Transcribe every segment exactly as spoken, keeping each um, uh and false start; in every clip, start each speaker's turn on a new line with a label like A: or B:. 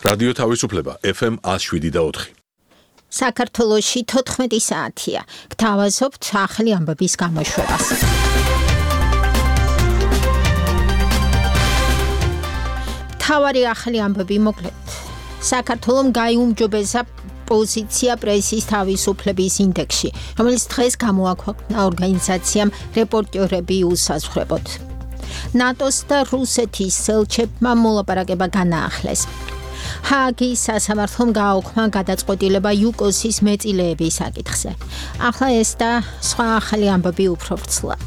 A: რადიო თავისუფლება F M one oh seven და four.
B: საქართველოში თოთხმეტი საათია. გთავაზობთ ახალი ამბების გამოშვებას. თავარი ახალი ამბები მოკლედ. საქართველომ გაიუმჯობესა პოზიცია პრესის თავისუფლების ინდექსში, რომელიც დღეს გამოაქვეყნა ორგანიზაციამ რეპორტერები უსაზღვრებოდ. ნატოს და რუსეთის ელჩებმა მოლაპარაკება განაახლეს. ჰააგის სასამართლომ გააუქმა გადაწყვეტილება იუკოსის მეტილეების საკითხზე. ახლა ეს და სხვა ახალი ამბები უფრო ვრცლად.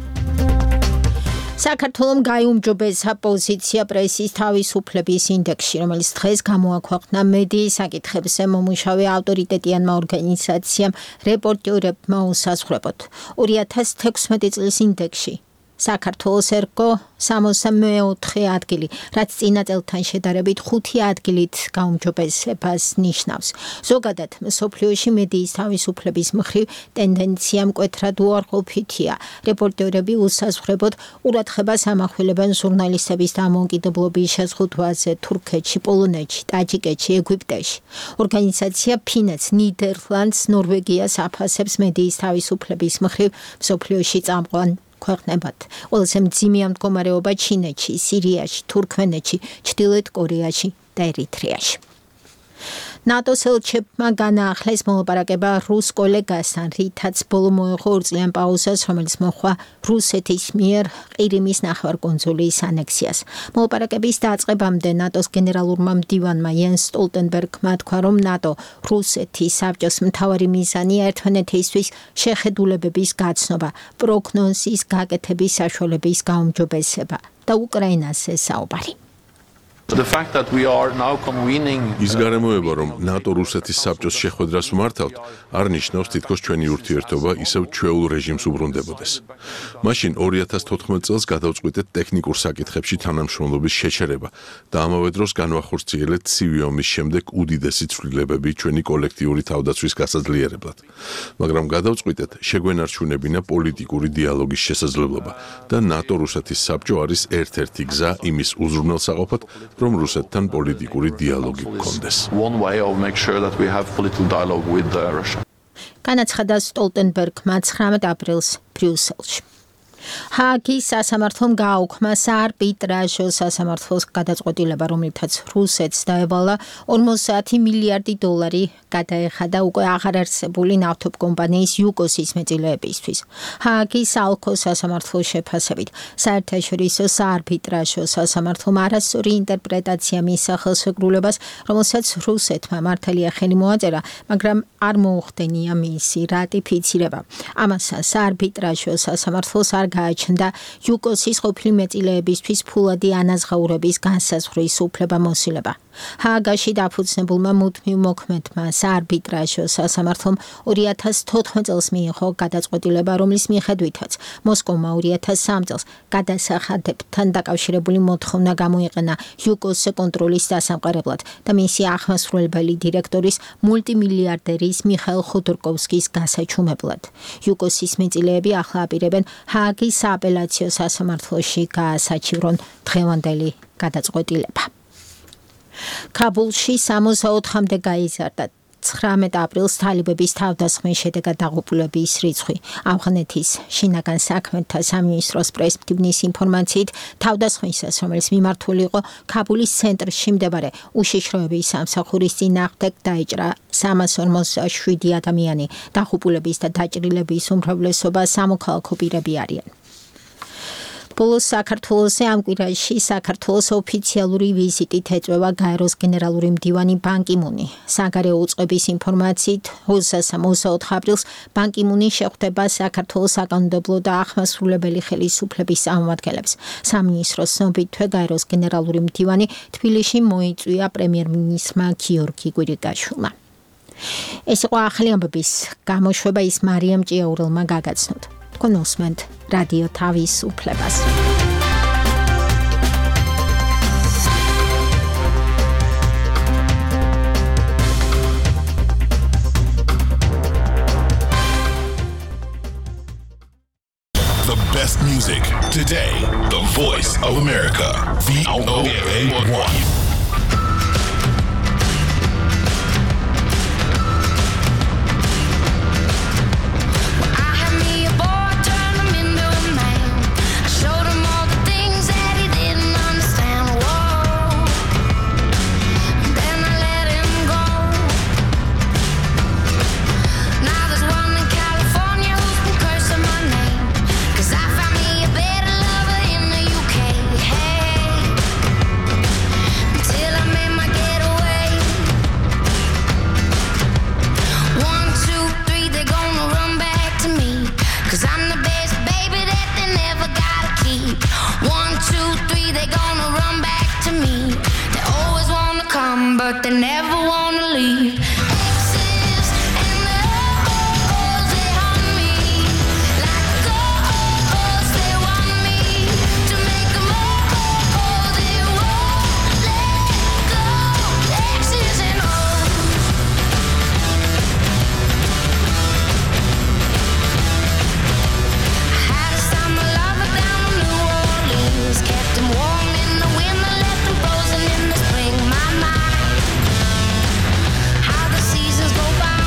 B: საქართველომ გაიუმჯობესა პოზიცია პრესის თავისუფლების ინდექსში, რომელიც დღეს გამოაქვეყნა მედიის საკითხებზე მომუშავე ავტორიტეტიანმა ორგანიზაციამ რეპორტერებმა უსაზღვრებოდ. ორი ათას თექვსმეტი წლის ინდექსში საქართველოს ერგო სამოცდამეოთხე ადგილი, რაც წინა წელთან შედარებით ხუთი ადგილით გაუმჯობესებას ნიშნავს. ზოგადად, მსოფლიოში მედიის თავისუფლების მხრივ ტენდენცია მკვეთრად უარყოფითია. რეპორტერები უსაზღვრებოდ ყურადღებას ამახვილებენ ჟურნალისტების დამოუკიდებლობის შეზღუდვაზე თურქეთში, პოლონეთში, ტაჯიკეთში, ეგვიპტეში. ორგანიზაცია ფინეთს, ნიდერლანდს, ნორვეგიას აფასებს მედიის თავისუფლების მხრივ მსოფლიოში წამყვან ქვეყნებად. ყველაზე მძიმეა მდგომარეობა ჩინეთში, სირიაში, თურქმენეთში, ჩრდილოეთ კორეაში და ერიტრეაში. ნატოს ელჩებმა განაახლეს მოლაპარაკება რუს კოლეგასთან, რითაც ბოლო მოეღო ორწლიან პაუზას, რომელიც მოჰყვა რუსეთის მიერ ყირიმის ნახევარკუნძულის ანექსიას. მოლაპარაკების დაწყებამდე ნატოს გენერალურმა მდივანმა იენს სტოლტენბერგმა თქვა, რომ ნატო რუსეთის საბჭოს მთავარი მიზანია ერთმანეთისთვის შეხედულებების გაცნობა, პროგნოზის გაკეთების საშუალების გაუმჯობესება და უკრაინაზე საუბარი.
C: The fact that we are now convening
A: ის გარემოება, რომ ნატო რუსეთის საბჭოს შეხვედრას ვმართავთ, არ ნიშნავს თითქოს ჩვენი ურთიერთობა ისევ ჩვეულ რეჟიმს უბრუნდებოდეს. მაშინ ორი ათას თოთხმეტ წელს გადავწყვიტეთ ტექნიკურ საკითხებში თანამშრომლობის შეჩერება და ამავე დროს განვახორციელეთ ცივი ომის შემდეგ უდიდესი ცვლილებები ჩვენი კოლექტიური თავდაცვის გასაძლიერებლად. მაგრამ გადავწყვიტეთ შეგვენარჩუნებინა პოლიტიკური დიალოგის შესაძლებლობა და ნატო რუსეთის საბჭო არის ერთ-ერთი გზა იმის უზრუნველსაყოფად, რომ რუსეთთან პოლიტიკური დიალოგი გქონდეს.
C: one way of make sure that we have political dialogue with uh, Russia.
B: განაცხადა სტოლტენბერგმა ცხრამეტ აპრილს ბრიუსელში. ჰააგის სასამართლომ გააუქმა საარბიტრაჟო სასამართლოს გადაწყვეტილება, რომლითაც რუსეთს დაევალა ორმოცდაათი მილიარდი დოლარი გადაეხადა უკვე აღარ არსებული ნავთობკომპანიის იუკოსის მეტილეებისთვის. ჰააგის ალქო სასამართლოს შეფასებით, საერთაშორისო საარბიტრაჟო სასამართლომ არასწორი ინტერპრეტაცია მისცა ხელშეკრულებას, რომელსაც რუსეთმა მართალია ხელი მოაწერა, მაგრამ არ მოუხდენია მისი რატიფიცირება. ამასაც საარბიტრაჟო სასამართლოს არ გააჩნდა იუკოსის ყოფილი მეტილეებისთვის ფულადი ანაზღაურების განსაზღვრის უფლებამოსილება. ჰააგაში დაფუძნებულმა მუდმივ მოქმედმა საარბიტრაჟო სასამართლომ ორი ათას თოთხმეტ წელს მიიღო გადაწყვეტილება, რომლის მიხედვითაც მოსკოვმა ორი ათას სამ წელს გადასახადებთან დაკავშირებული მოთხოვნა გამოიყენა იუკოს კონტროლის დასამყარებლად და მისი აღმასრულებელი დირექტორის მულტიმილიარდერის მიხაილ ხოდორკოვსკის გასაჩუმებლად. იუკოსის მეტილეები ახლა აპირებენ ჰააგის სააპელაციო სასამართლოში გაასაჩივრონ დღევანდელი გადაწყვეტილება. ქაბულში სამოცდაოთხამდე გაიზარდა ცხრამეტ აპრილს თალიბების თავდასხმის შედეგად დაღუპულების რიცხვი. ავღანეთის შინაგან საქმეთა სამინისტროს პრესმდივნის ინფორმაციით, თავდასხმისას, რომელიც მიმართული იყო ქაბულის ცენტრში მდებარე უშიშროების სამსახურის წინააღმდეგ, დაიჭრა სამას ორმოცდაშვიდი ადამიანი. დაღუპულების და დაჭრილების უმრავლესობა სამოქალაქო პირები არიან. ბოლოს საქართველოსზე ამ კვირაში საქართველოს ოფიციალური ვიზიტით ეწვევა გაეროს გენერალური მდივანი ბან კი მუნი. საგარეო უწყების ინფორმაციით, ოცდაოთხ აპრილს ბან კი მუნი შეხვდება საქართველოს საკანონმდებლო და აღმასრულებელი ხელისუფლების წარმომადგენლებს. სამინისტროს ცნობით, გაეროს გენერალური მდივანი თბილისში მოიწვია პრემიერ-მინისტრმა გიორგი კვირიკაშვილმა. ეს იყო ახალი ამბების გამოშვება, ის მარიამ ჭიაურელმა გაგაცნოთ. თქვენ უსმენთ რადიო თავისუფლებას.
D: The best music today. The voice of America. V O A one.
E: best baby that they never gotta keep. One, two, three, they gonna run back to me. They always wanna come, but they never wanna leave. Exes and the oh-ohs, they haunt me. Like the oh-ohs, they want me to make them oh-oh, they won't let go. Exes and ohs. I had a summer lover down in New Orleans, kept him warm in the winter, left him frozen in the spring. My, my, how the seasons go by.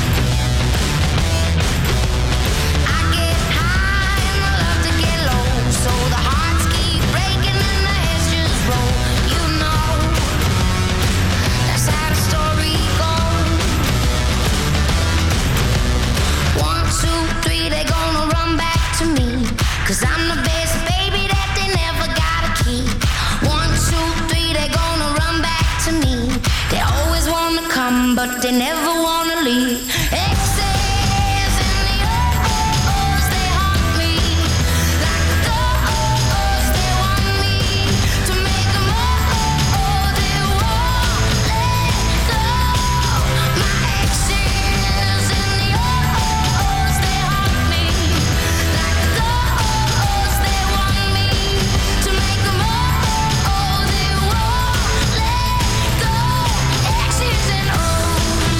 E: I get high and I love to get low, so the hearts keep breaking and the heads just roll. You know, that's how the story goes. One, two, three, they gonna run back to me, 'cause I'm the best baby that they never gotta keep. One, two, three, they gonna run back to me. They always wanna come, but they never wanna leave. Exes and the oh-ohs, they haunt me. Like the oh-ohs, they want me to make them oh-oh, they won't let go. My exes and the oh-ohs, they haunt me. Like the oh-ohs, they want me to make them oh-oh, they won't let go. Exes and ohs.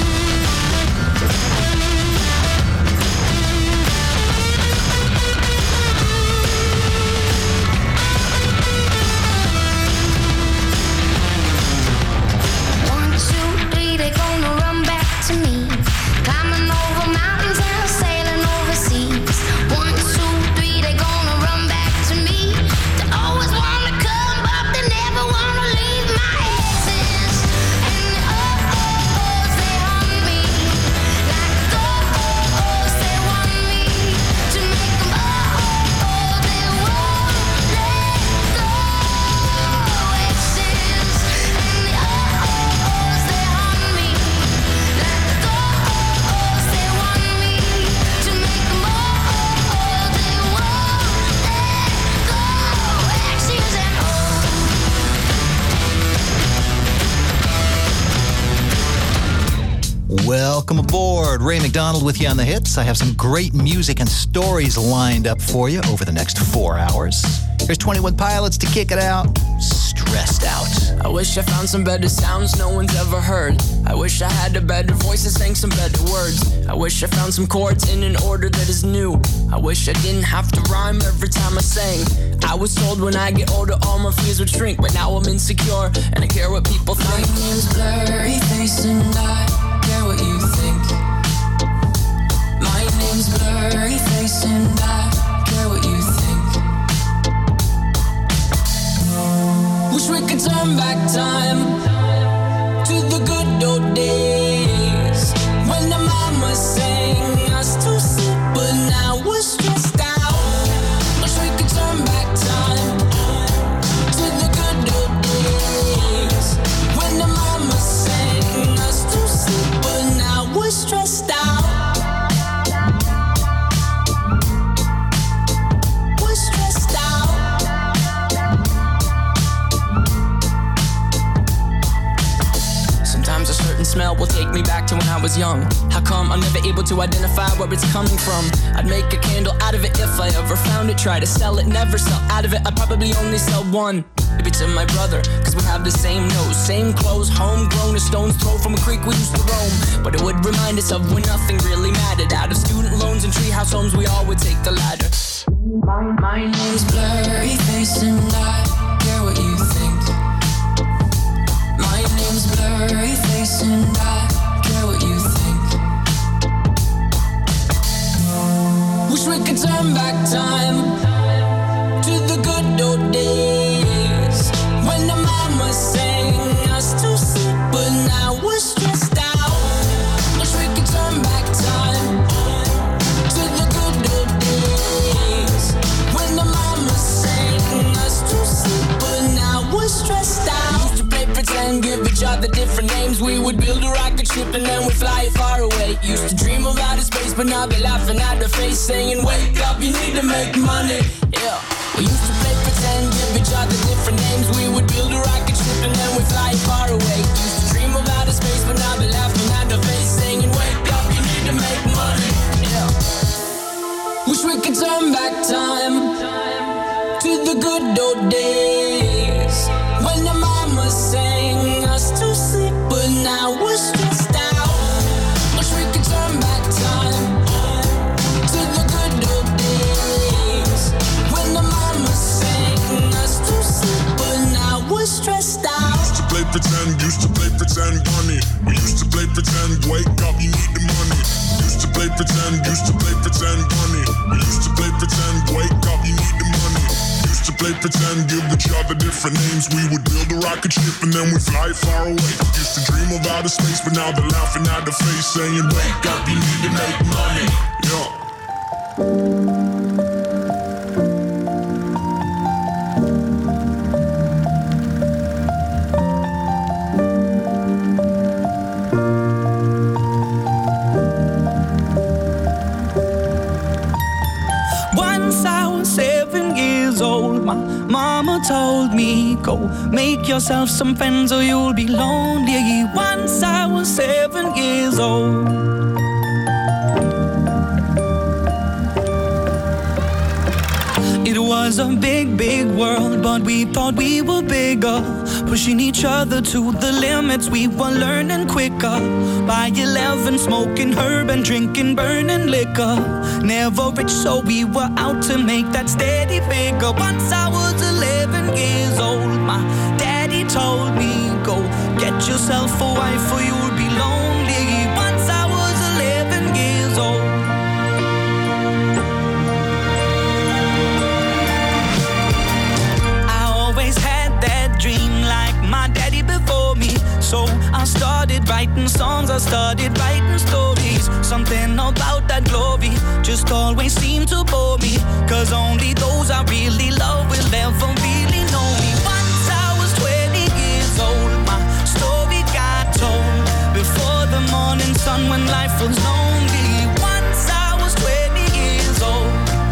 E: One, two, three, they gonna run back to me. Climbing over mountains and sailing overseas. One, two, three, they gonna run back to me. They always wanna come, but they never wanna leave. My exes and the oh-ohs, they haunt me. Like the oh-ohs, they want me to make them oh-oh, they won't let go. Exes and the oh-ohs, they haunt me. Like the oh-ohs, they want me to make them oh-oh, they won't let go. Exes and ohs.
F: Welcome aboard. Ray McDonald with you on the hits. I have some great music and stories lined up for you over the next four hours. Here's twenty-one Pilots to kick it out. Stressed Out.
G: I wish I found some better sounds no one's ever heard. I wish I had a better voice that sang some better words. I wish I found some chords in an order that is new. I wish I didn't have to rhyme every time I sang. I was told when I get older all my fears would shrink, but now I'm insecure and I care what people think. My name's Blurry Face and I care what you think. My name's Blurry Face and I care what you think. Wish we could turn back time to the good old days when the mama sang us to sleep, but now we're stressed out. Wish we could turn back time to the good old days when the mama sang us to sleep, but now we're stressed out. We're stressed out. Sometimes a certain smell will take me back to when I was young. How come I'm never able to identify where it's coming from? I'd make a candle out of it if I ever found it. Try to sell it, never sell out of it. I'd probably only sell one. Maybe to my brother, cause we have the same nose, same clothes, homegrown, a stone's throw from a creek we used to roam. But it would remind us of when nothing really mattered. Out of student loans and treehouse homes, we all would take the ladder. My, my name's Blurry Face and I care what you think. My name's Blurry Face and I care what you think. Wish we could turn back time to the good old days when the mama sang us to sleep, but now we're stressed out. Wish we could turn back time to the good old days when the mama sang us to sleep, but now we're stressed out. Used to play pretend, give each other different names. We would build a rocket ship and then we'd fly it far away. Used to dream of outer space, but now they're laughing at the face. saying, wake up, you need to make money. Yeah. We used to play pretend, give each other different names. We would build a rocket ship and then we'd fly far away. Used to dream of outer space, but now they're laughing at the face, saying, wake up, you need to make money. Yeah. Wish we could turn back time to the good old days when the mama sang us to sleep, but now we're stressed out. Wish we could turn back time to the good old days when the mama sang us to sleep, but now we're stressed out.
H: Used to play pretend, used to play pretend, money. We used to play pretend, wake up, you need the money. Used to play pretend, used to play pretend, money. We used to play pretend, wake up, you need the money. Used to play pretend, give each other different names. We would build a rocket ship and then we'd fly far away. Used to dream of outer space, but now they're laughing at the face, saying, wake up, you need to make money. Yeah.
I: Mama told me, go make yourself some friends or you'll be lonely. Once I was seven years old. It was a big, big world, but we thought we were bigger, pushing each other to the limits. We were learning quicker. By eleven, smoking herb and drinking burning liquor. Never rich, so we were out to make that steady figure. Once I was eleven years old, my daddy told me, go get yourself a wife or you'll be lonely. Once I was eleven years old. Dream like my daddy before me. So I started writing songs, I started writing stories. Something about that glory just always seemed to bore me, cause only those I really love will ever really know me. Once I was twenty years old, my story got told before the morning sun when life was lonely. Once I was twenty years old.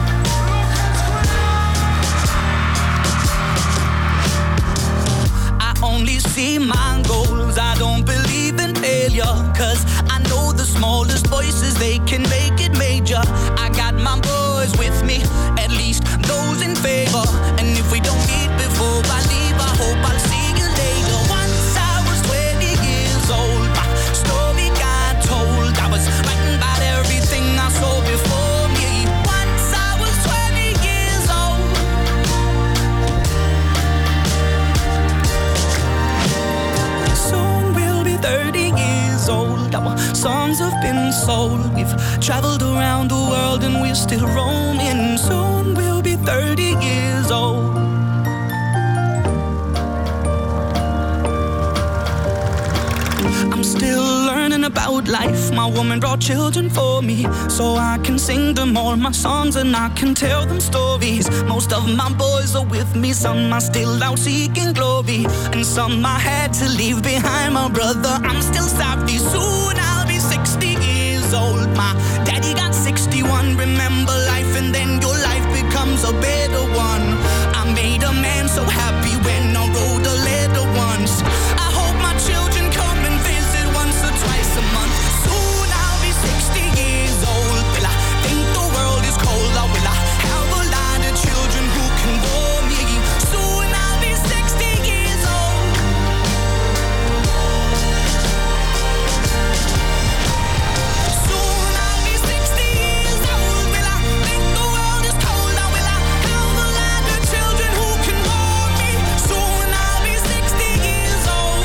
I: Only see my goals, I don't believe in failure, cause I know the smallest voices, they can make it major. I got my boys with me, at least those in favor. And if we don't meet before I leave, I hope I'll see you later. Once I was twenty years old, my story got told. I was writing about everything I saw before me. Once I was twenty years old. thirty years old, our songs have been sold. We've traveled around the world and we're still roaming. Soon we'll be thirty years old. I'm still learning about life. My woman brought children for me, so I can sing them all my songs and I can tell them stories. Most of my boys are with me, some are still out seeking glory, and some I had to leave behind. My brother, I'm still sorry. Soon I'll be sixty years old. My daddy got sixty-one. Remember life and then your life becomes a better one. I made a man so happy when I wrote a letter once. I hope my children come and visit once or twice a month. Soon I'll be sixty years old. Will I think the world is cold, or will I have a lot of children who can bore me? Soon I'll be sixty years old. Soon I'll be sixty years old. Will I think the world is cold, or will I have a lot of children who can bore me? Soon I'll be sixty years old.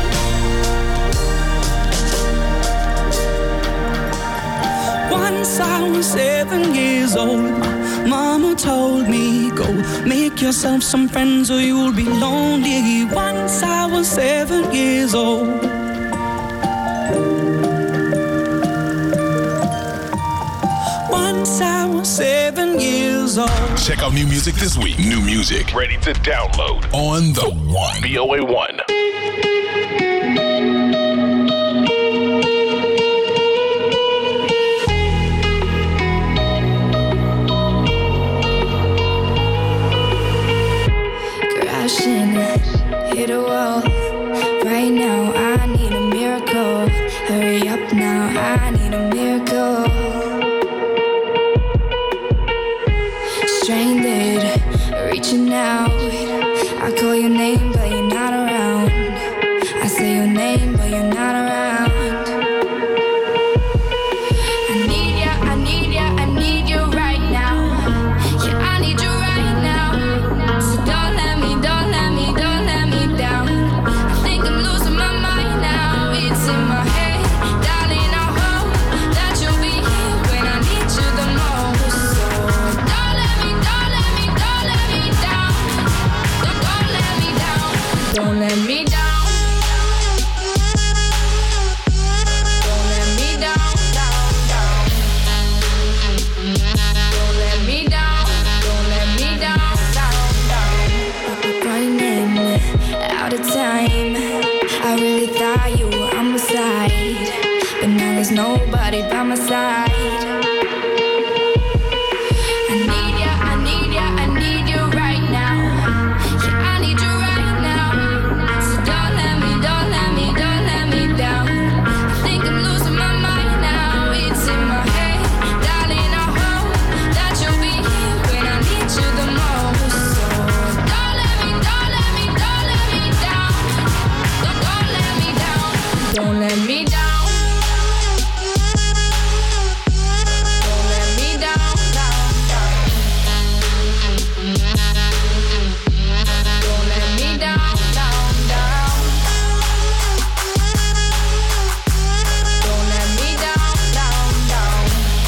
I: Once I was seven years old, my mama told me, go make yourself some friends or you'll be lonely. Once I was seven years old. Once I was seven years old.
D: Check out new music this week. New music ready to download on the One. B O A one.
J: stranded, reaching out. I call your name, but you're not around. I say your name, but you're not around. I need ya, I need ya, I need you right now. Yeah, I need you right now. So don't let me, don't let me, don't let me down. I think I'm losing my mind now. It's in my head, darling, I hope that you'll be here when I need you the most. So don't let me, don't let me, don't let me down. Don't, don't let me down. Don't let me down. Time. I really thought you were on my side, but now there's nobody by my side. I need ya, I need ya, I need you right now. Yeah, I need you right now. So don't let me, don't let me, don't let me down. I think I'm losing my mind now. It's in my head, darling, I hope that you'll be here when I need you the most. So don't let me, don't let me, don't let me down. Don't, don't let me down. Don't let me down. Don't let me down, down, down. Don't let me down, down, down. Don't let me down, down, down.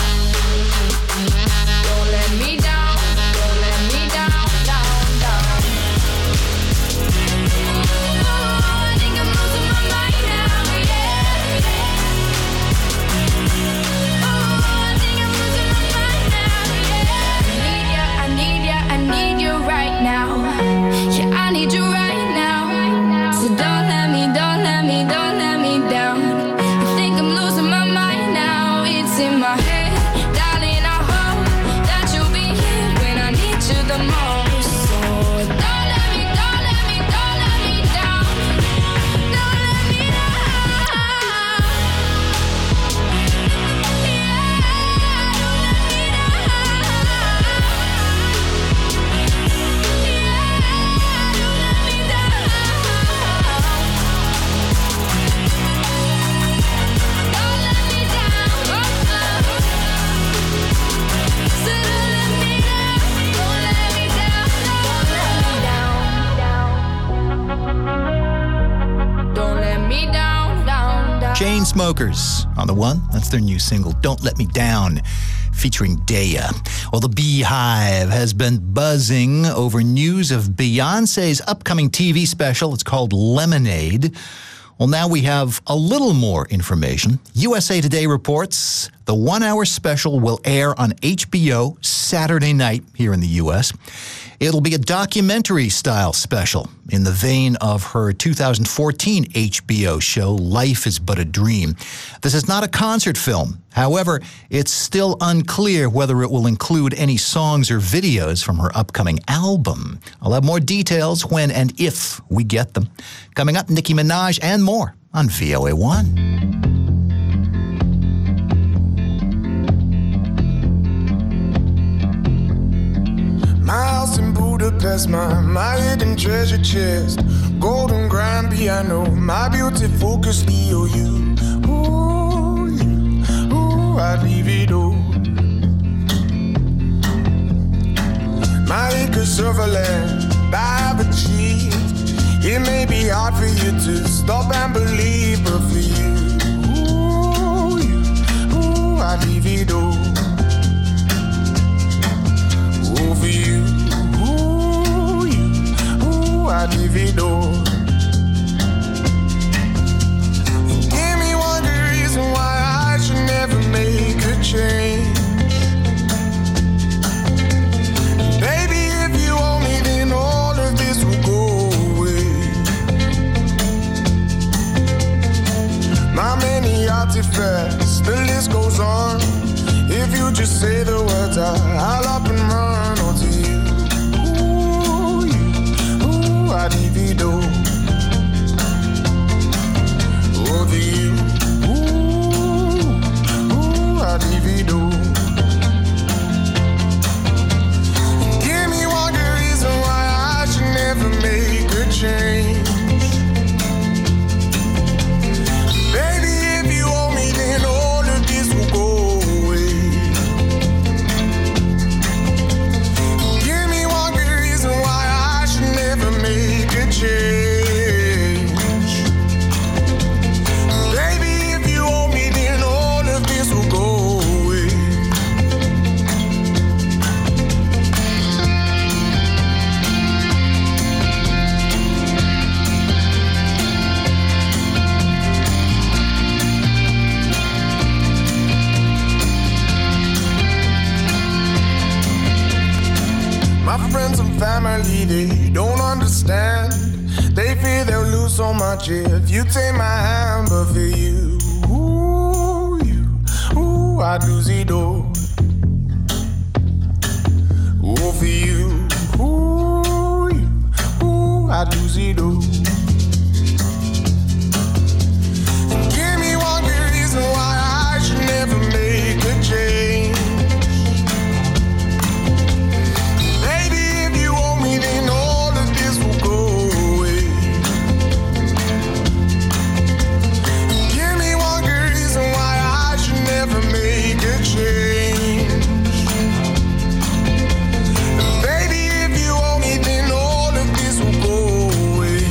J: Don't let me down, don't let me down, down, down. I think I'm losing my mind now, yeah. Oh, I think I'm losing my mind now, yeah. I need ya, I need ya, I need you right now. Yeah, I need you right now. So don't let me, don't let me, don't let me down. I think I'm losing my mind now. It's in my head, darling, I hope that you'll be here when I need you the most. So don't let me, don't let me, don't let me down. Don't let me down. Yeah, don't let me down. Yeah, don't let me down. Don't let me down. Oh, oh. So don't let me down. Don't let me down. Don't let me down. Down, down.
F: Chainsmokers on the one. That's their new single, Don't Let Me Down, featuring Daya. Well, the Beehive has been buzzing over news of Beyonce's upcoming T V special. It's called Lemonade. Well, now we have a little more information. U S A Today reports the one-hour special will air on H B O Saturday night here in the U S. It'll be a documentary-style special in the vein of her two thousand fourteen H B O show, Life is But a Dream. This is not a concert film. However, it's still unclear whether it will include any songs or videos from her upcoming album. I'll have more details when and if we get them. Coming up, Nicki Minaj and more on V O A one.
K: My house in Budapest, my, my hidden treasure chest, golden grand piano, my beauty focus, E O U. Ooh, you, ooh, I'd leave it all. My acres of land I've achieved. It may be hard for you to stop and believe, but for you, ooh, you, ooh, I'd leave it all. Ooh, for you, ooh, you, ooh, I'd leave it all. Give me one good reason why I should never make a change. Baby, if you owe me, then all of this will go away. My many artifacts, the list goes on. If you just say the words, I, I'll up and run onto you. Ooh, you, ooh, I'd leave it all. Over you, ooh, ooh, I'd leave it all. My friends and family, they don't understand. They fear they'll lose so much if you take my hand. But for you, ooh, you, ooh, I'd lose it all. Ooh, for you, ooh, you, ooh, I'd lose it all. Give me one good reason why I should never make a change. Baby, if you owe me, then all of this will go away. Give me one good reason why I should never make a change. Baby, if you owe me, then all of this will go away.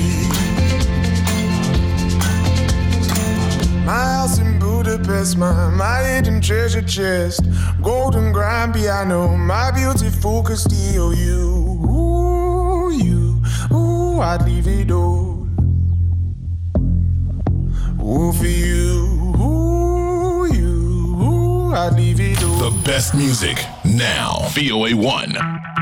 K: My house in Budapest, my, my hidden treasure chest, golden grand piano, my beautiful Castillo. You, ooh, you, ooh, I'd leave it all. Ooh, for you, ooh, you, ooh, I'd leave it all.
D: The best music now. V O A one.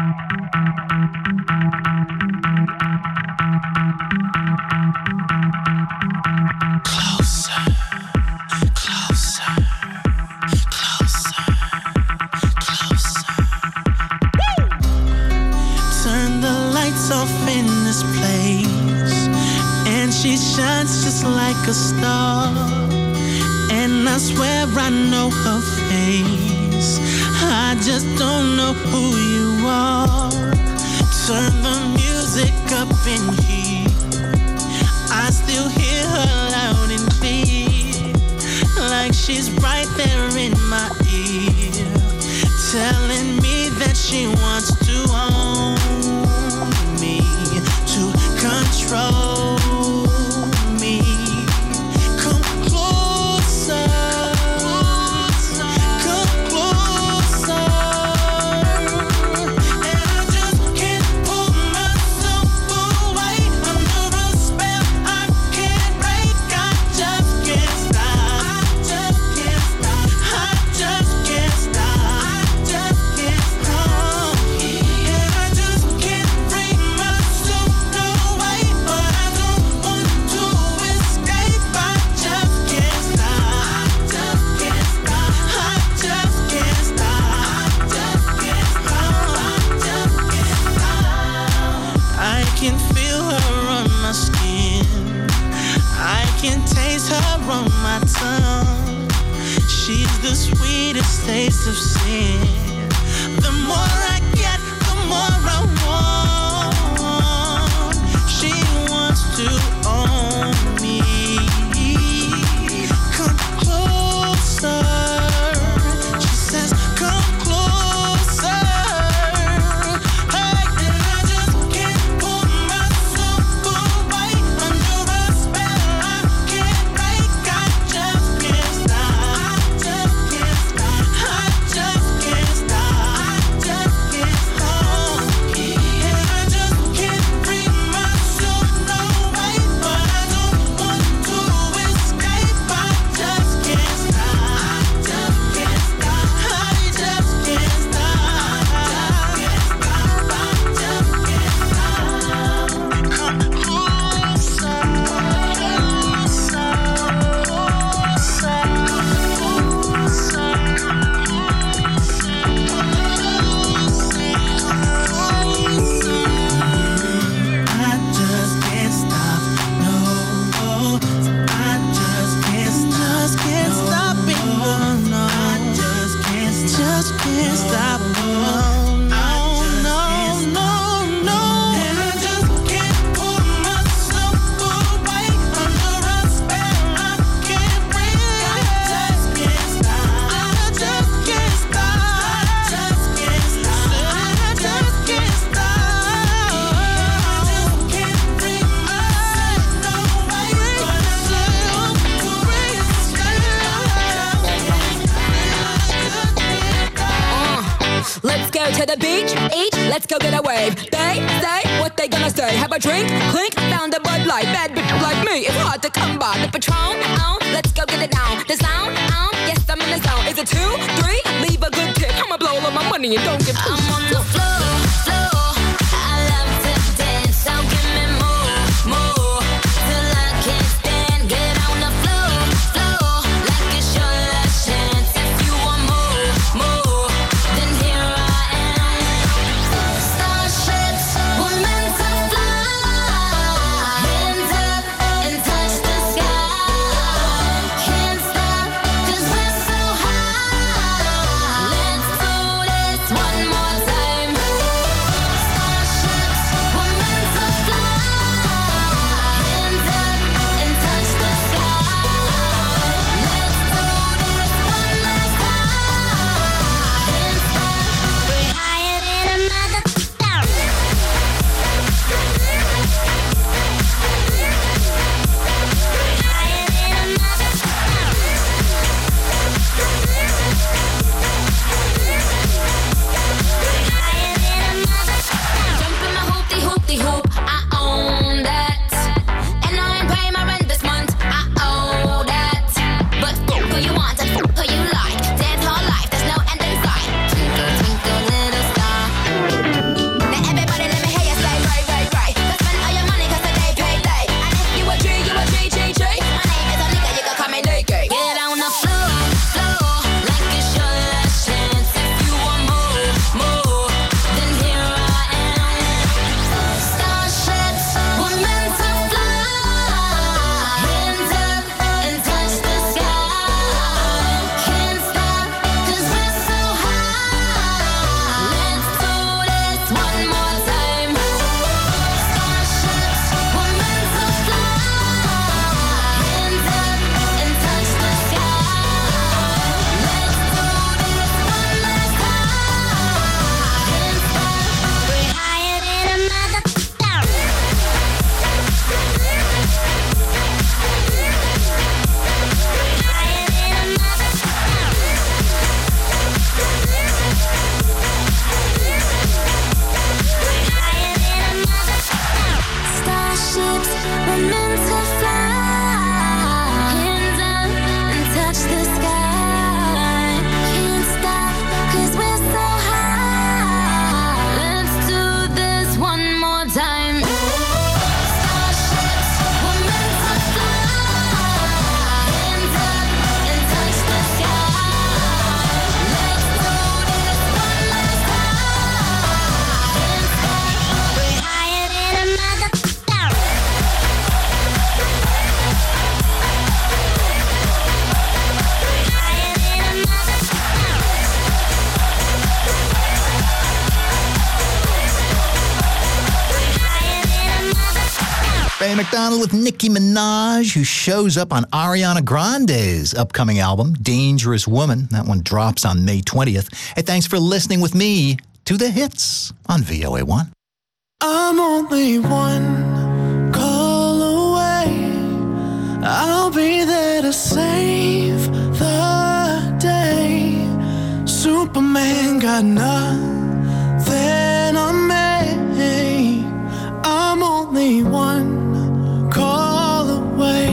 L: Closer, closer, closer, closer. Turn the lights off in this place, and she shines just like a star. And I swear I know her face, I just don't know who you are. Turn the music up in here, I still hear her loud and clear, like she's right there in my ear, telling me that she wants to own me, to control me. Come closer, come closer, and I just can't pull myself away under a spell I can't break. I just can't stop. I just can't stop. I just can't stop. I just can't stop. And I just can't bring myself away, but I don't want to escape. I just can't stop. I just can't stop. I just can't stop. I just can't stop. I just can't stop. I can feel her on my skin, I can taste her on my tongue. She's the sweetest taste of sin. The more I get, the more I want. She wants to own me. Come closer. She says, come closer. Hey, and I just can't pull myself away under a spell I can't break. I just can't stop. I just can't stop. I just can't stop. I just can't stop. And I just can't bring myself away, but I don't want to escape. I just can't stop. I just can't stop. I just can't stop. I just can't stop. Come closer, closer, I just can't stop, no. I just can't stop, just can't stop it, no, no. I just can't stop, just can't stop, no, no, no, no, no. And I just can't pull myself away under a spell I can't break. I just can't stop. I just can't stop. I just can't stop. I just can't stop. I just can't bring myself away, but I just want to escape.
M: Let's go to the beach, each, let's go get a wave. They say what they gonna say. Have a drink, clink, found a Bud Light. Bad bitch like me, it's hard to come by. The Patron, on, let's go get it down. The sound, on, yes I'm in the zone. Is it two, three? Leave a good tip. I'ma blow all of my money and don't get.
E: I'm on the floor, floor.
F: Ray McDonald with Nicki Minaj, who shows up on Ariana Grande's upcoming album, Dangerous Woman. That one drops on May twentieth. Hey, thanks for listening with me to the hits on V O A one.
K: I'm only one call away. I'll be there to save the day. Superman got nothing on me. I'm only one call away.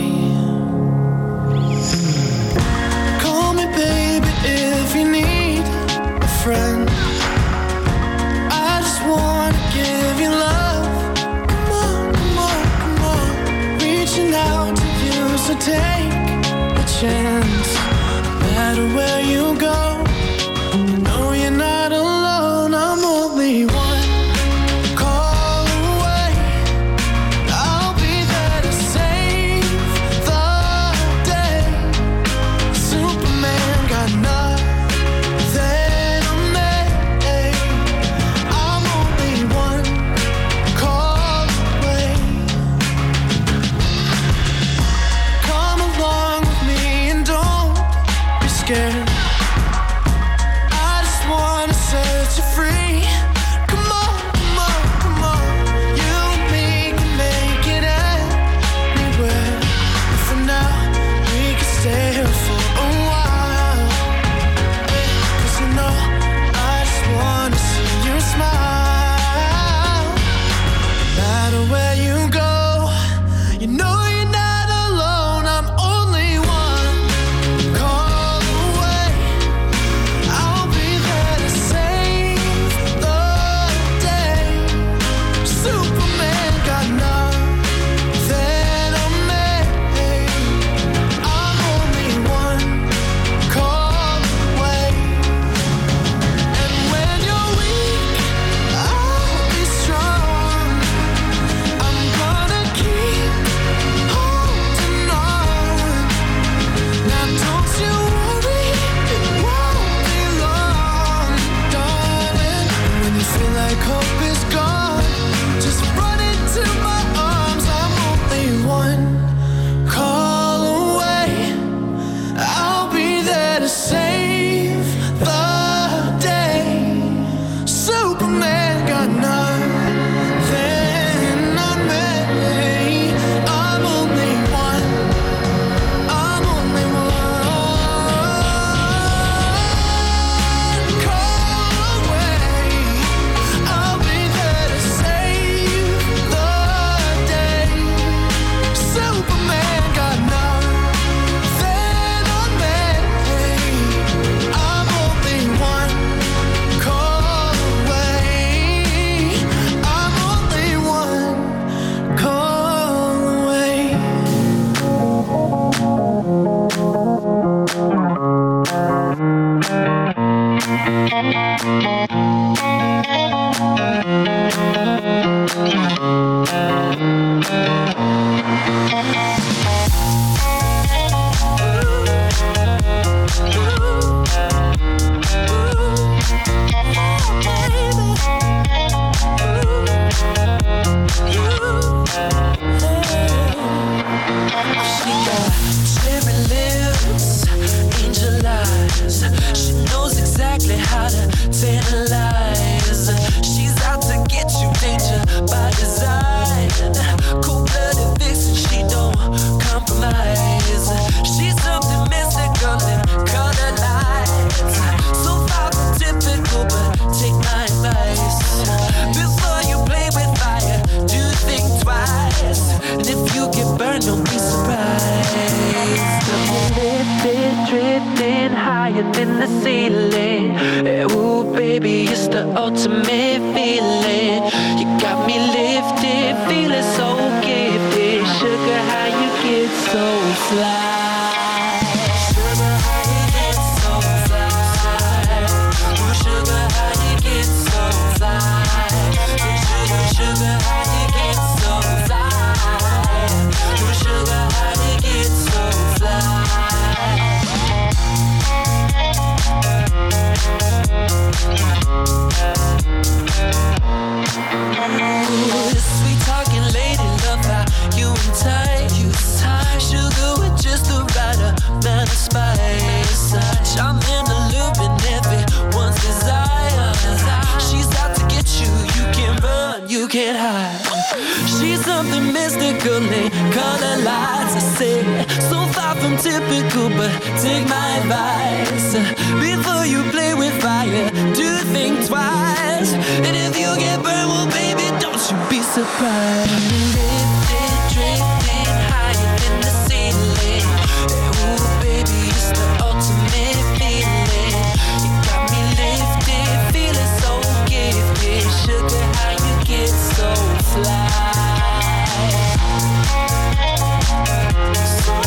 K: Call me baby if you need a friend. I just wanna give you love. Come on, come on, come on. Reaching out to you, so take a chance. No matter where you go, you know you're not alone. I'm only one.
I: get high. She's something mystically color lights. I say, so far from typical, but take my advice. Before you play with fire, do think twice. And if you get burned, well, baby, don't you be surprised. Lifted, drifting higher than the ceiling. Ooh, baby, it's the ultimate feeling. You got me lifted, feeling so gifted. Sugar, how you get so fly? So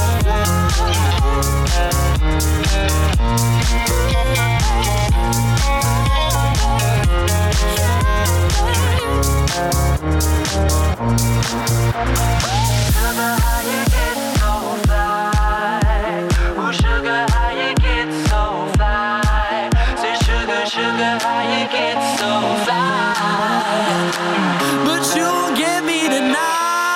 I: Sugar, how you get so fly? Oh, sugar, how you get so fly? Say, sugar, sugar, how you get so fly? But you won't get me tonight.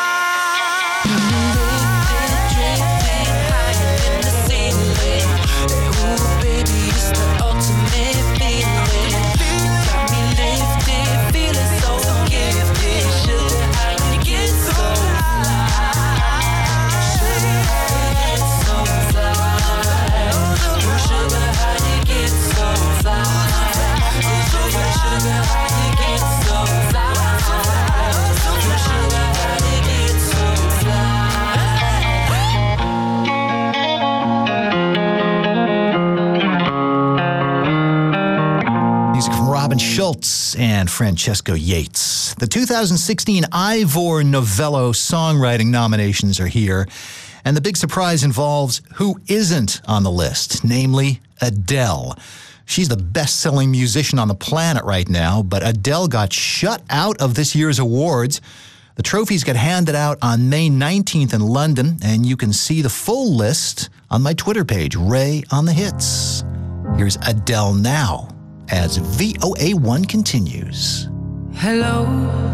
F: Schultz and Francesco Yates. The two thousand sixteen Ivor Novello songwriting nominations are here, and the big surprise involves who isn't on the list, namely Adele. She's the best-selling musician on the planet right now, but Adele got shut out of this year's awards. The trophies get handed out on May nineteenth in London, and you can see the full list on my Twitter page, Ray on the Hits. Here's Adele now, as V O A one continues.
N: Hello,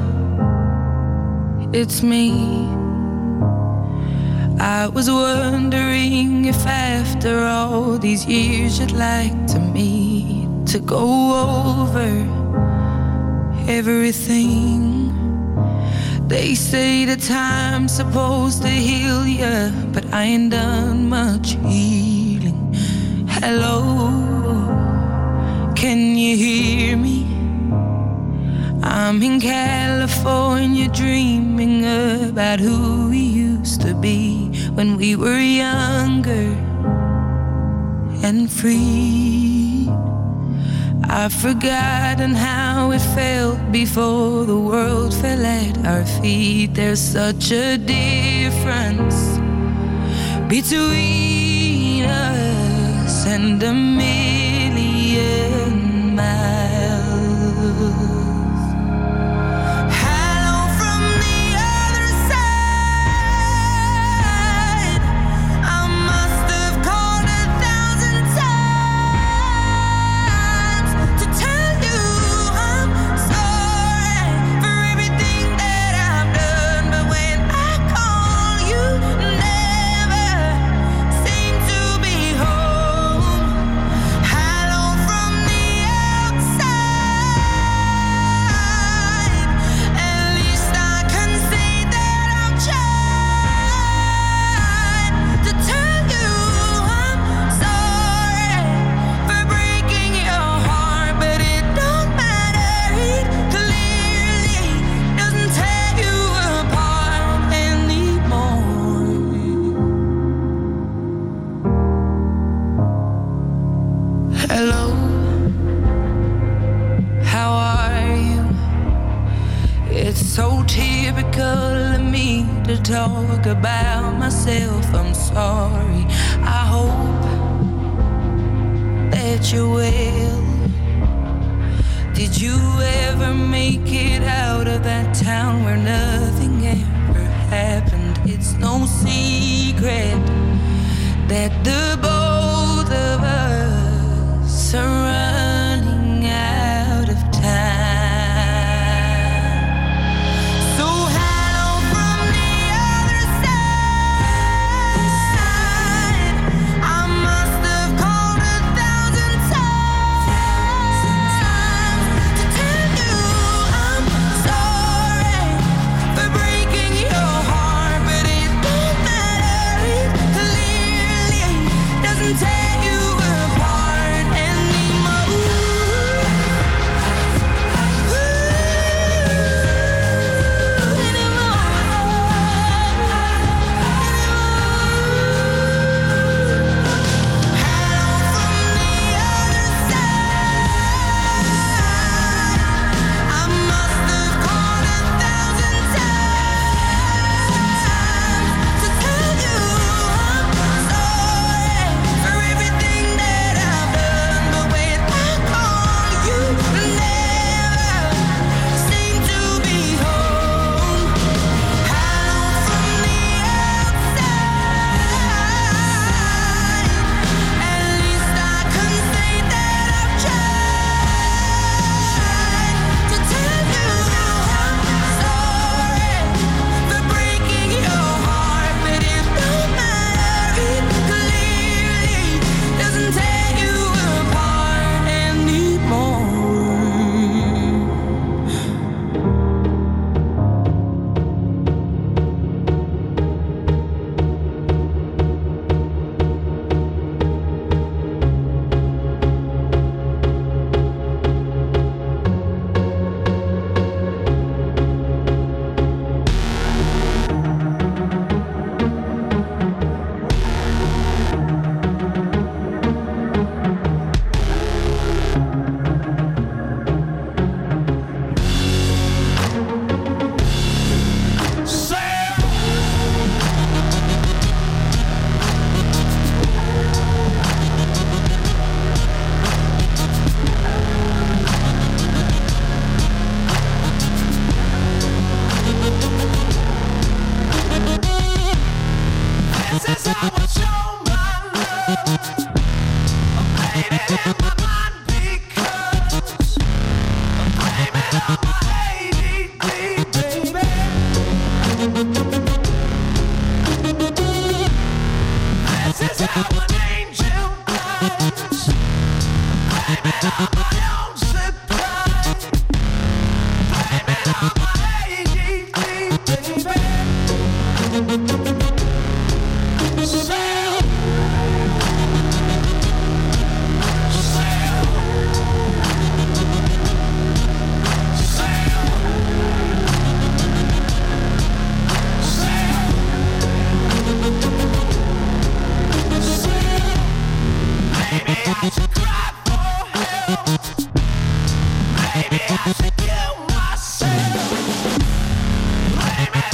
N: it's me. I was wondering if after all these years you'd like to meet to go over everything. They say the time's supposed to heal ya, but I ain't done much healing. Hello, can you hear me? I'm in California dreaming about who we used to be when we were younger and free. I've forgotten how it felt before the world fell at our feet. There's such a difference between us and a million miles. Talk about myself, I'm sorry. I hope that you're well. Did you ever make it out of that town where nothing ever happened? It's no secret that the both of us are running out of time. Sorry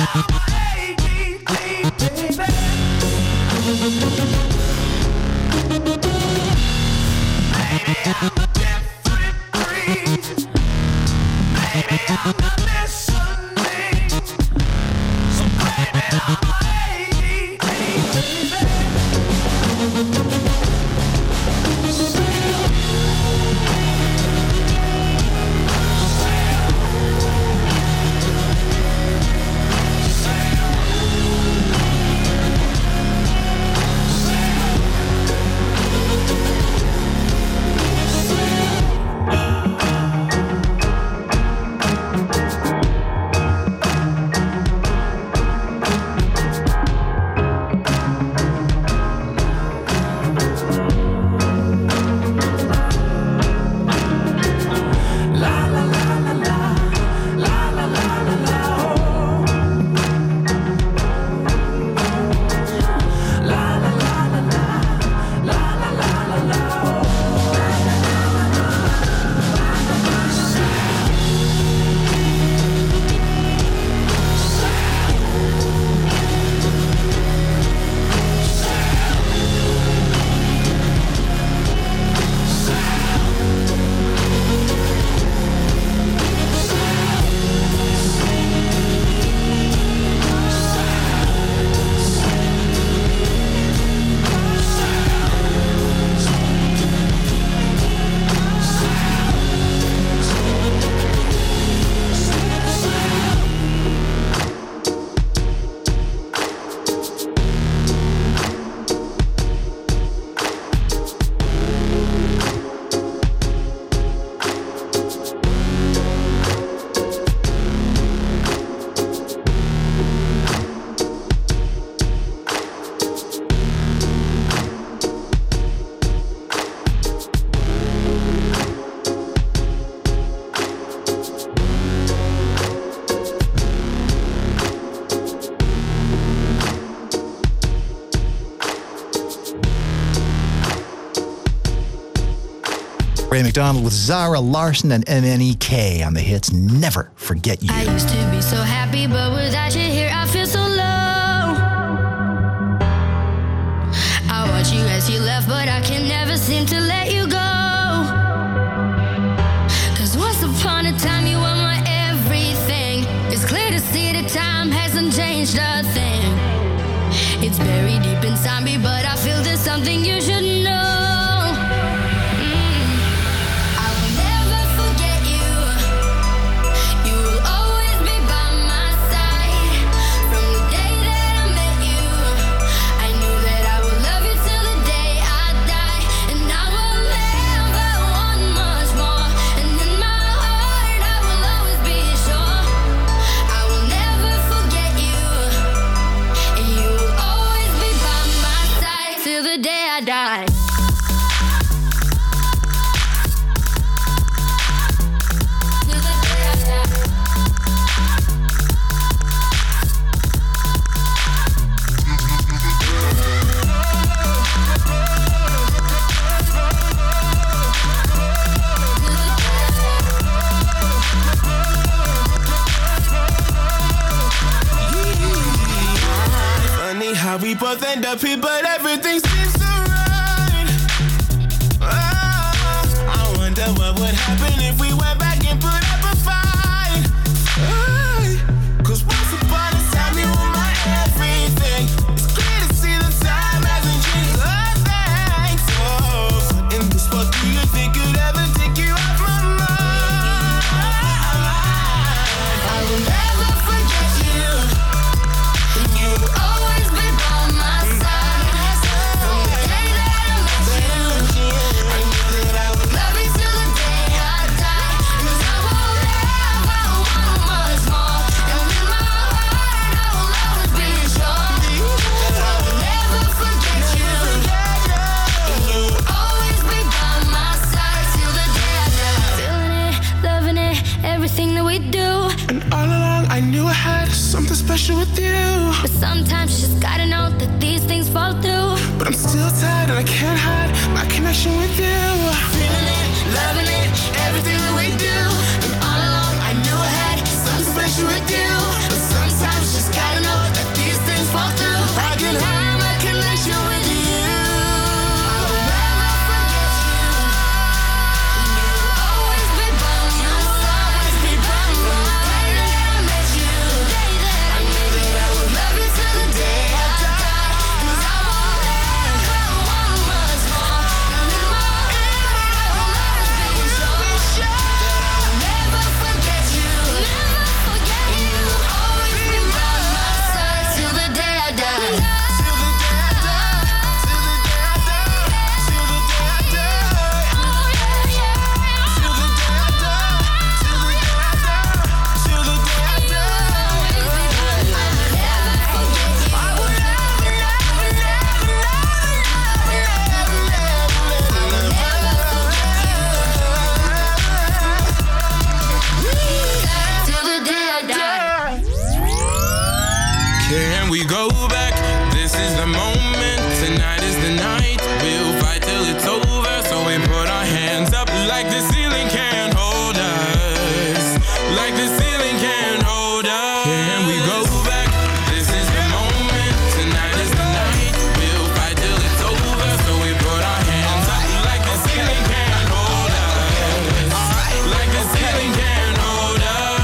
F: Ray McDonald with Zara Larsson and M N E K on the hits Never Forget You.
J: I used to be so happy, but without you here, I feel so low. I watch you as you left, but I can never seem to let you go. Cause once upon a time, you were my everything. It's clear to see that time hasn't changed a thing. It's buried deep inside me, but I feel there's something you should know.
K: We both end up here, but everything seems so right. Oh, I wonder what would happen if we went back and put up a fight. Oh, Cause once upon a time you were my everything. It's clear to see the time hasn't changed a thing. So, in this, what do you think could ever take you off my mind? I will never forget you. You will always be by my side. From the day that I met you, I knew that I would love you till the day I die. Cause I will never want much more. And in my heart I will always be sure that I will never forget you. And you will always be by my side till the day I die. Feeling it, loving it, everything that we do.
O: And all along I knew I had something special with you.
J: But sometimes you just gotta know that these things fall through.
O: But I'm still tired and I can't hide my connection with you.
K: Feeling it, loving it, everything that we do. And all along I knew I had something special with you. But sometimes you just gotta
P: Can we go back? This is the moment. Tonight is the night. We'll fight till it's over. So we put our hands up like the ceiling can't hold us. Like the ceiling can't hold us. Can we go back? This is the moment. Tonight is the night. We'll fight till it's over. So we put our hands up like the ceiling can't hold us. Like the ceiling can't hold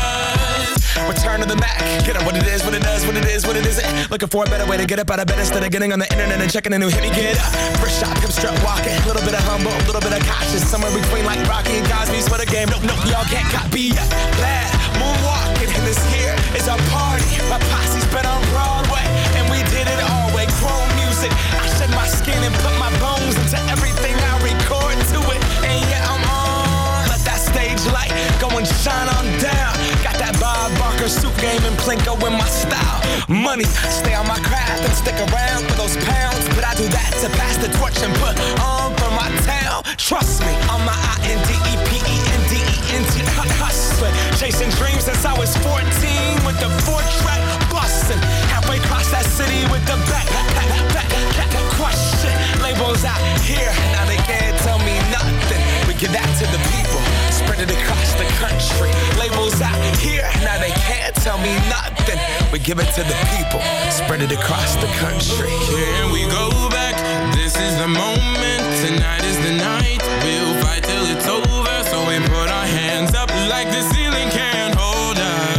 P: us.
Q: Return to the Mac. Get up what it is, what it does, what it is, what it isn't. Looking for a better way to get up out of bed instead of getting on the internet and checking a new hit. Me get up. First shot, come strut walking. A little bit of humble, a little bit of cautious. Somewhere between like Rocky and Cosby's for the game. Nope, nope, y'all can't copy yet. Bad moonwalking, and this here is our party. My posse's been on Broadway, and we did it all way. Chrome music. I shed my skin and put my bones into everything I record to it. And yeah, I'm on. Let that stage light go and shine on down. Got that Bob Barker suit game and Plinko in my style. Money, stay on my craft and stick around for those pounds. But I do that to pass the torch and put on for my town. Trust me, on my I N D E P E N D E N T hustling. Chasing dreams since I was fourteen with the four-track bustin'. Halfway across that city with the back, back, back, back, question. Labels out here, now they can't tell me nothing. We give that to the people, spread it across the country. Labels out here, now they can't tell me nothing. We give it to the people, spread it across the country.
P: Can we go back? This is the moment. Tonight is the night. We'll fight till it's over. So we put our hands up like the ceiling can't hold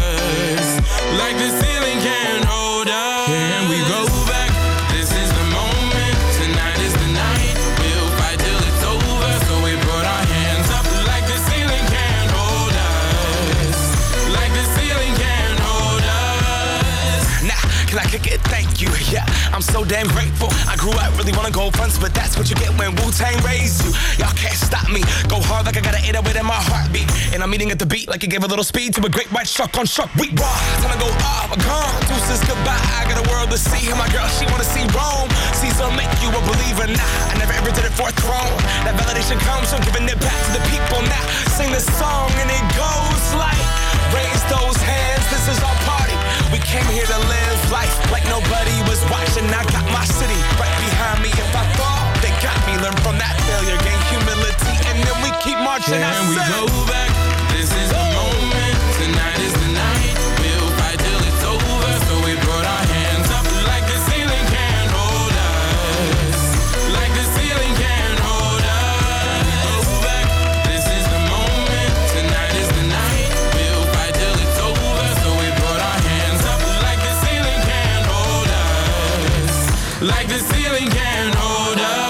P: us. Like the ceiling can't hold us. Can we go back? This is the moment. Tonight is the night. We'll fight till it's over. So we put our hands up like the ceiling can't hold us. Like the ceiling can't hold us.
Q: Nah, can I kick it? Thank you. Yeah, I'm so damn grateful. I grew up really wanna go fronts, but that's what you get when Wu-Tang raised you. Y'all can't stop me. Go hard like I got an eight oh eight in my heartbeat. And I'm eating at the beat like it gave a little speed to a great white shark on shark. We raw. Time to go off. Gone. Deuces goodbye. I got a world to see. And my girl, she wanna see Rome. Caesar make you a believer. Nah, I never ever did it for a throne. That validation comes from giving it back to the people. Now sing this song and it goes like, raise those hands. This is our party. We came here to live life like nobody was watching. I got my city right behind me. If I fall, they got me. Learn from that failure, gain humility, and then we keep marching.
P: Can we go back? This is the moment. Tonight is the night. We'll fight till it's over. So we put our hands up like the ceiling can't hold us. Like the ceiling can't hold us. Go back. This is the moment. Tonight is the night. We'll fight till it's over. So we put our hands up like the ceiling can't hold us. Like the ceiling can't hold us.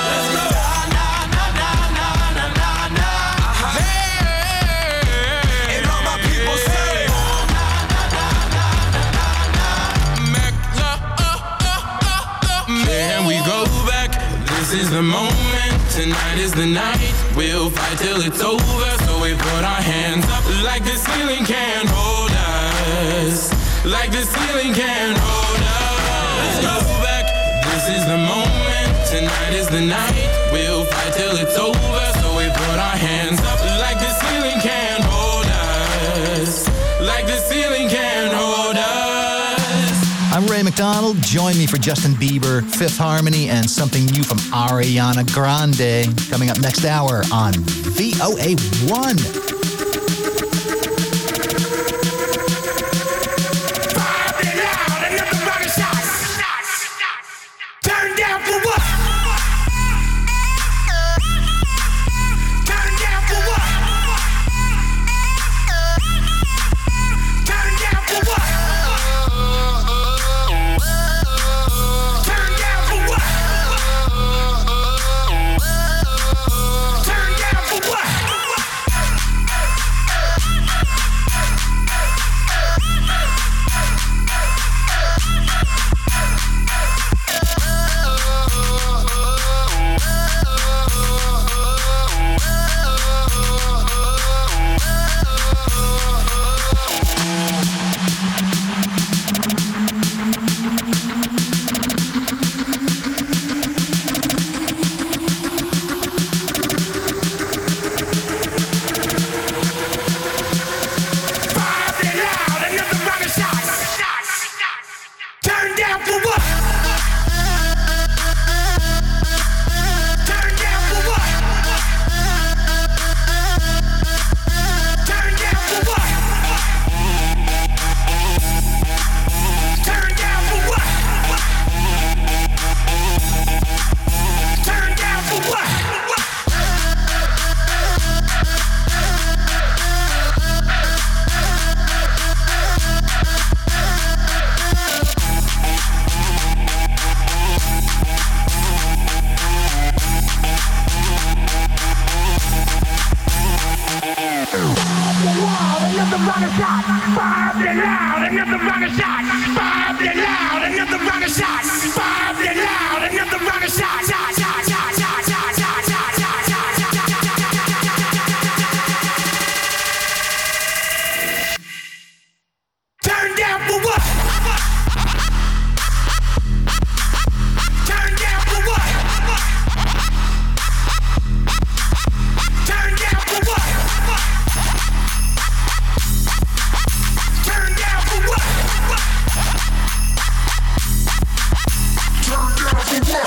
P: This is the moment, tonight is the night. We'll fight till it's over. So we put our hands up like the ceiling can't hold us. Like the ceiling can't hold us. Go back, this is the moment, tonight is the night. We'll fight till it's over. So we put our hands up like the ceiling can't hold us. Like the ceiling can't hold us.
F: I'm Ray McDonald. Join me for Justin Bieber, Fifth Harmony, and something new from Ariana Grande coming up next hour on V O A one.
K: loud, another round of shots. Five and loud, another round of shots. Five and loud, another round of shots. Shot, shot, shot, shot, shot, shot, shot, shot, shot, shot. Turn down for what? Turn down for what? Turn down for what? Turn down for what? Turn down for what?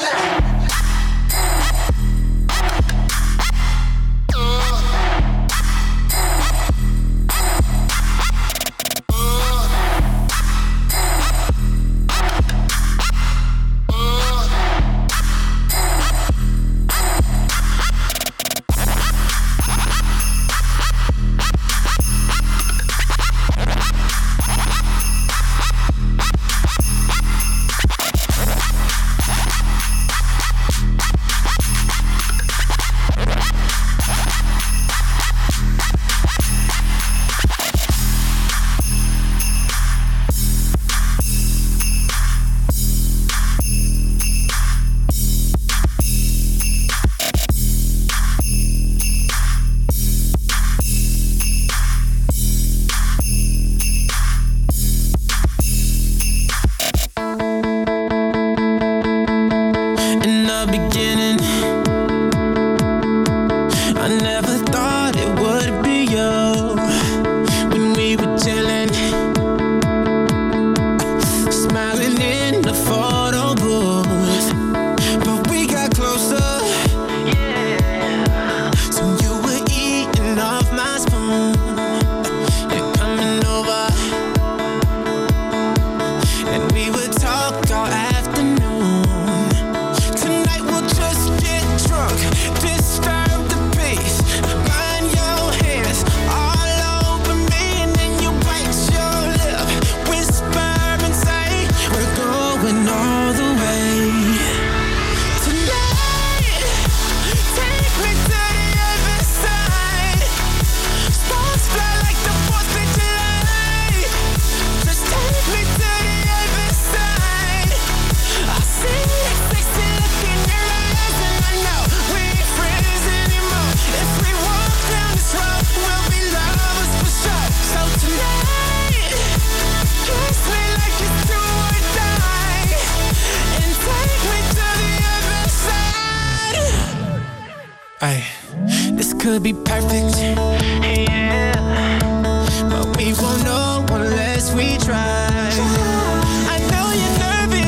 N: Could be perfect, yeah, but we won't know unless we try. I know you're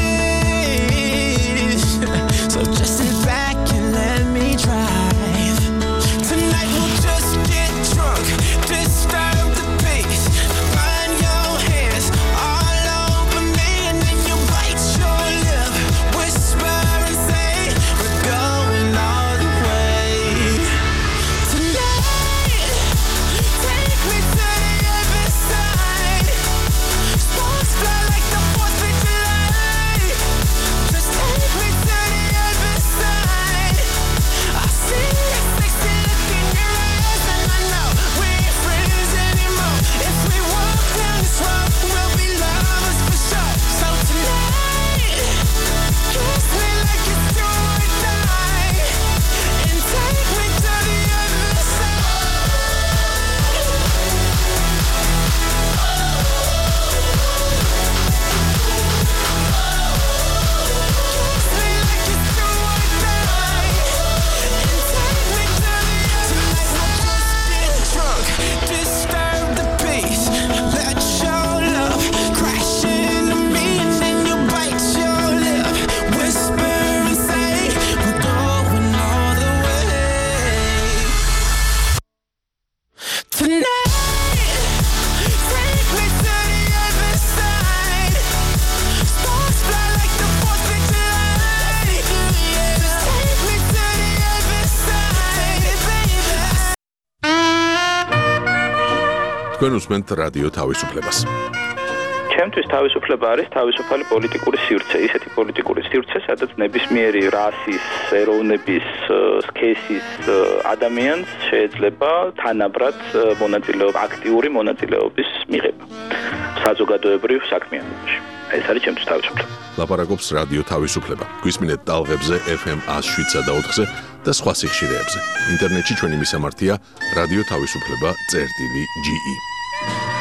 N: nervous, so just sit back and let me drive. Tonight we'll just get drunk, disturb the pace, find your hands all over me, and then you bite your lip, whisper and say we're going all the way.
A: თქვენ უსმენთ რადიო თავისუფლებას.
R: ჩემთვის თავისუფლება არის თავისუფალი პოლიტიკური სივრცე, ისეთი პოლიტიკური სივრცე, სადაც ნებისმიერი რასის, ეროვნების, სქესის ადამიანს შეიძლება თანაბრად მონაწილეობა, აქტიური მონაწილეობის მიღება. საზოგადოებრივ საქმიანობაში. ეს არის ჩემთვის თავისუფლება.
A: ლაპარაკობს რადიო თავისუფლება. გვისმინეთ ტალღებზე ეფ ემ one oh seven point four-ზე და სხვა სიხშირეებზე. ინტერნეტში ჩვენი მისამართია რადიო თავისუფლება წერტილი ჯი ი.